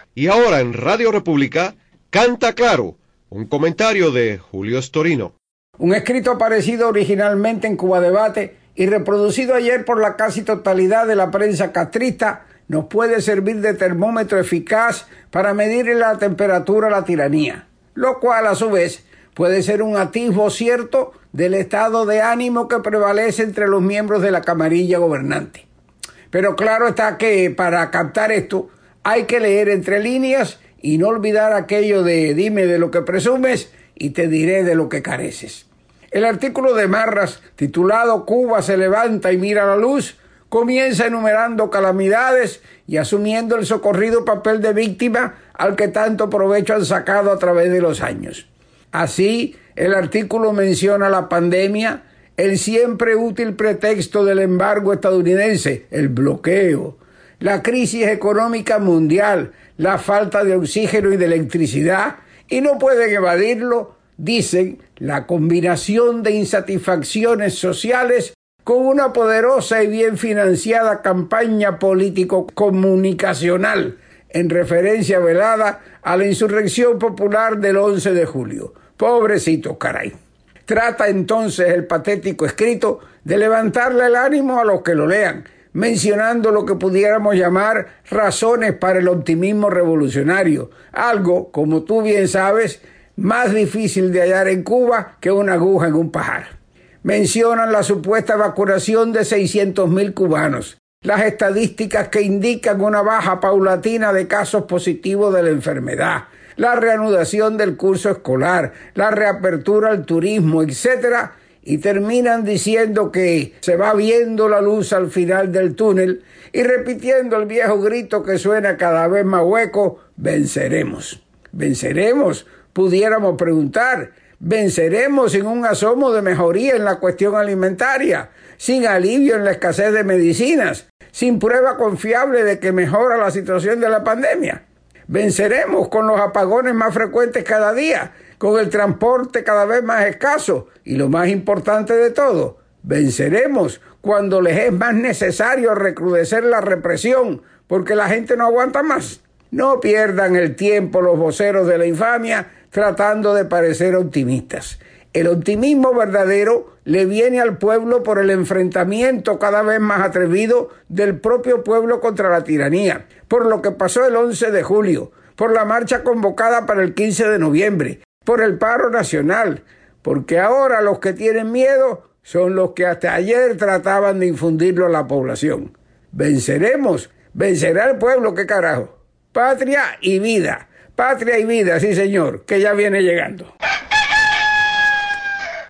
Y ahora en Radio República, Canta Claro, un comentario de Julio Storino. Un escrito aparecido originalmente en Cuba Debate y reproducido ayer por la casi totalidad de la prensa castrista nos puede servir de termómetro eficaz para medir la temperatura a la tiranía, lo cual a su vez puede ser un atisbo cierto del estado de ánimo que prevalece entre los miembros de la camarilla gobernante. Pero claro está que para captar esto hay que leer entre líneas y no olvidar aquello de dime de lo que presumes y te diré de lo que careces. El artículo de Marras, titulado Cuba se levanta y mira la luz, comienza enumerando calamidades y asumiendo el socorrido papel de víctima al que tanto provecho han sacado a través de los años. Así, el artículo menciona la pandemia, el siempre útil pretexto del embargo estadounidense, el bloqueo, la crisis económica mundial, la falta de oxígeno y de electricidad, y no pueden evadirlo, dicen, la combinación de insatisfacciones sociales con una poderosa y bien financiada campaña político-comunicacional en referencia velada a la insurrección popular del 11 de julio. Pobrecito caray. Trata entonces el patético escrito de levantarle el ánimo a los que lo lean, mencionando lo que pudiéramos llamar razones para el optimismo revolucionario, algo, como tú bien sabes, más difícil de hallar en Cuba que una aguja en un pajar. Mencionan la supuesta vacunación de 600,000 cubanos, las estadísticas que indican una baja paulatina de casos positivos de la enfermedad, la reanudación del curso escolar, la reapertura al turismo, etc., y terminan diciendo que se va viendo la luz al final del túnel y repitiendo el viejo grito que suena cada vez más hueco, venceremos. ¿Venceremos? Pudiéramos preguntar. ¿Venceremos sin un asomo de mejoría en la cuestión alimentaria, sin alivio en la escasez de medicinas, sin prueba confiable de que mejora la situación de la pandemia? ¿Venceremos con los apagones más frecuentes cada día, con el transporte cada vez más escaso y lo más importante de todo, venceremos cuando les es más necesario recrudecer la represión porque la gente no aguanta más? No pierdan el tiempo los voceros de la infamia tratando de parecer optimistas. El optimismo verdadero le viene al pueblo por el enfrentamiento cada vez más atrevido del propio pueblo contra la tiranía, por lo que pasó el 11 de julio, por la marcha convocada para el 15 de noviembre, por el paro nacional, porque ahora los que tienen miedo son los que hasta ayer trataban de infundirlo a la población. Venceremos, vencerá el pueblo, ¿qué carajo? Patria y vida, sí señor, que ya viene llegando.